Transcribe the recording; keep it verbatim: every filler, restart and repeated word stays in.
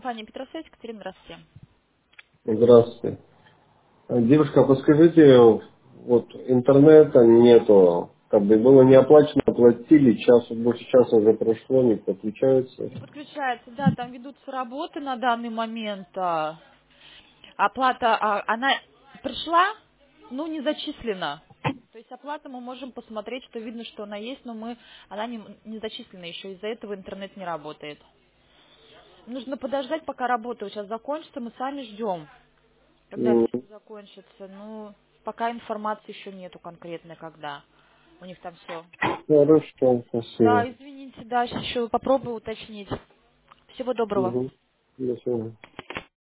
компания Петросвязь, Екатерина, здравствуйте. Здравствуйте. А, Девушка, подскажите, вот интернета нету, как бы было не оплачено, оплатили, час, больше часа уже прошло, не подключаются. Не подключается, да, там ведутся работы на данный момент. а, Оплата, а, она пришла, ну, не зачислена. То есть оплата мы можем посмотреть, что видно, что она есть, но мы, она не, не зачислена еще, из-за этого интернет не работает. Нужно подождать, пока работа сейчас закончится, мы сами ждем, когда это М, все закончится. Ну, пока информации еще нету конкретной, когда у них там все. Хорошо, Да, спасибо. извините, да, сейчас еще попробую уточнить. Всего доброго. Мгм. До свидания.